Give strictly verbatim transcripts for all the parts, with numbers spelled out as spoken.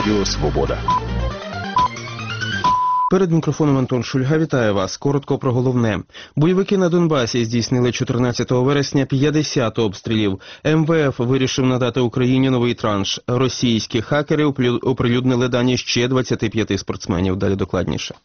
Радіо Свобода. Перед мікрофоном Антон Шульга вітає вас. Коротко про головне. Бойовики на Донбасі здійснили чотирнадцятого вересня п'ятдесят обстрілів. ем ве еф вирішив надати Україні новий транш. Російські хакери оприлюднили дані ще двадцяти п'яти спортсменів. Далі докладніше.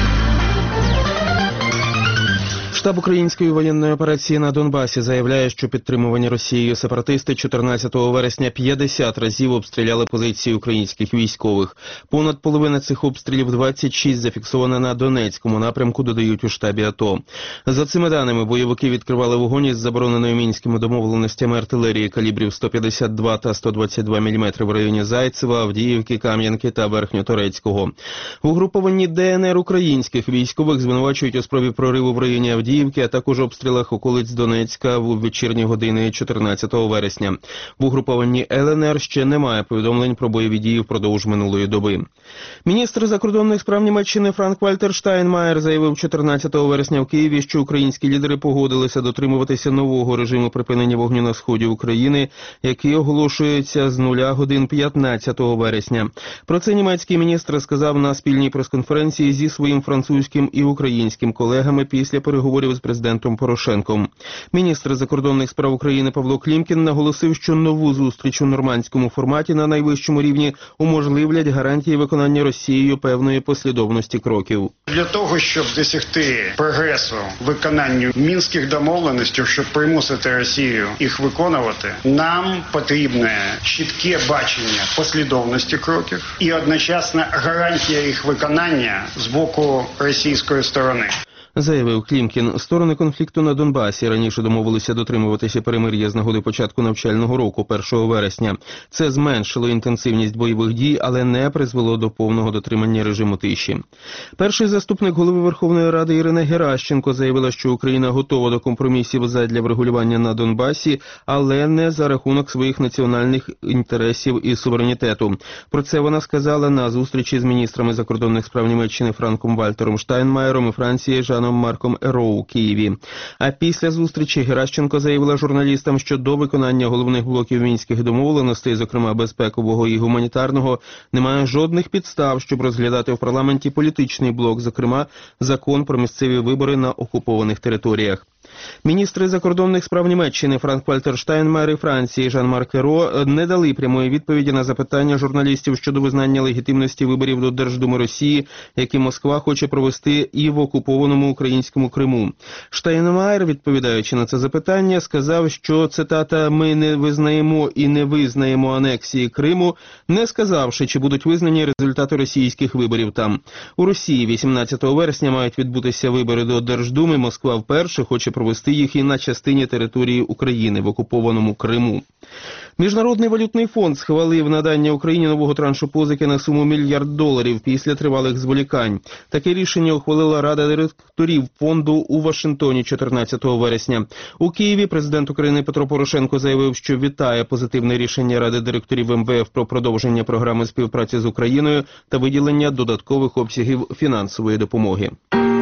Штаб української воєнної операції на Донбасі заявляє, що підтримувані Росією сепаратисти чотирнадцятого вересня п'ятдесят разів обстріляли позиції українських військових. Понад половина цих обстрілів, двадцять шість, зафіксовано на Донецькому напрямку, додають у штабі АТО. За цими даними, бойовики відкривали вогонь із забороненою мінськими домовленостями артилерії калібрів сто п'ятдесят два та сто двадцять два міліметри в районі Зайцева, Авдіївки, Кам'янки та Верхньоторецького. В угрупованні де ен ер українських військових звинувачують у спробі прориву в районі Авдіївки, а також обстрілах околиць Донецька в вечірні години чотирнадцятого вересня. В угрупованні ел ен ер ще немає повідомлень про бойові дії впродовж минулої доби. Міністр закордонних справ Німеччини Франк-Вальтер Штайнмаєр заявив чотирнадцятого вересня в Києві, що українські лідери погодилися дотримуватися нового режиму припинення вогню на сході України, який оголошується з нуля годин п'ятнадцятого вересня. Про це німецький міністр сказав на спільній прес-конференції зі своїм французьким і українським колегами після переговорів з президентом Порошенком. Міністр закордонних справ України Павло Клімкін наголосив, що нову зустріч у нормандському форматі на найвищому рівні уможливлять гарантії виконання Росією певної послідовності кроків. Для того, щоб досягти прогресу в виконанні мінських домовленостей, щоб примусити Росію їх виконувати, нам потрібне чітке бачення послідовності кроків і одночасно гарантія їх виконання з боку російської сторони. Заявив Клімкін. Сторони конфлікту на Донбасі раніше домовилися дотримуватися перемир'я з нагоди початку навчального року, першого вересня. Це зменшило інтенсивність бойових дій, але не призвело до повного дотримання режиму тиші. Перший заступник голови Верховної Ради Ірина Геращенко заявила, що Україна готова до компромісів задля врегулювання на Донбасі, але не за рахунок своїх національних інтересів і суверенітету. Про це вона сказала на зустрічі з міністрами закордонних справ Німеччини Франком Вальтером Штайнмаєром і Франції Жаном Марком Ероу у Києві. А після зустрічі Геращенко заявила журналістам, що до виконання головних блоків мінських домовленостей, зокрема безпекового і гуманітарного, немає жодних підстав, щоб розглядати в парламенті політичний блок, зокрема закон про місцеві вибори на окупованих територіях. Міністри закордонних справ Німеччини Франк-Вальтер Штайнмаєр і Франції Жан-Марк Еро не дали прямої відповіді на запитання журналістів щодо визнання легітимності виборів до Держдуми Росії, які Москва хоче провести і в окупованому українському Криму. Штайнмаєр, відповідаючи на це запитання, сказав, що, цитата, «ми не визнаємо і не визнаємо анексії Криму», не сказавши, чи будуть визнані результати російських виборів там. У Росії вісімнадцятого вересня мають відбутися вибори до Держдуми. Москва вперше хоче провести їх і на частині території України в окупованому Криму. Міжнародний валютний фонд схвалив надання Україні нового траншу позики на суму мільярд доларів після тривалих зволікань. Таке рішення ухвалила Рада директорів фонду у Вашингтоні чотирнадцятого вересня. У Києві президент України Петро Порошенко заявив, що вітає позитивне рішення Ради директорів ем ве еф про продовження програми співпраці з Україною та виділення додаткових обсягів фінансової допомоги.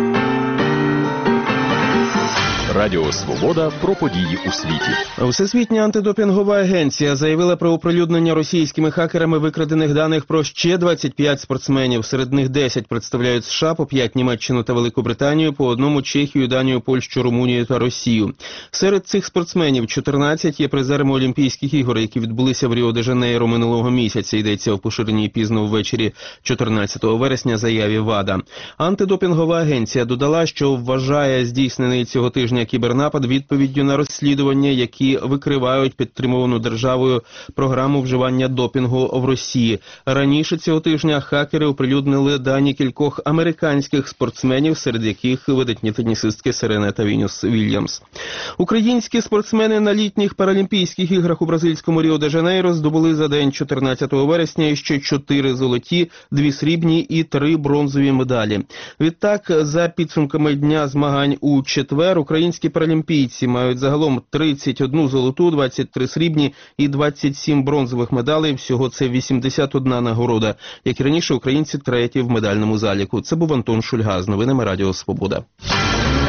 Радіо Свобода про події у світі. Всесвітня антидопінгова агенція заявила про оприлюднення російськими хакерами викрадених даних про ще двадцять п'ять спортсменів. Серед них десять представляють США, по п'ять Німеччину та Велику Британію, по одному Чехію, Данію, Польщу, Румунію та Росію. Серед цих спортсменів чотирнадцять є призерами Олімпійських ігор, які відбулися в Ріо-де-Жанейро минулого місяця, йдеться в поширеній пізно ввечері чотирнадцятого вересня заяві ВАДА. Антидопінгова агенція додала, що вважає здійснений цього тижня кібернапад відповіддю на розслідування, які викривають підтримувану державою програму вживання допінгу в Росії. Раніше цього тижня хакери оприлюднили дані кількох американських спортсменів, серед яких видатні тенісистки Серена та Вінюс Вільямс. Українські спортсмени на літніх паралімпійських іграх у бразильському Ріо-де-Жанейро здобули за день чотирнадцятого вересня ще чотири золоті, дві срібні і три бронзові медалі. Відтак, за підсумками дня змагань у четвер, українські паралімпійці мають загалом тридцять одну золоту, двадцять три срібні і двадцять сім бронзових медалей. Всього це вісімдесят одна нагорода. Як і раніше, українці треті в медальному заліку. Це був Антон Шульга з новинами Радіо Свобода.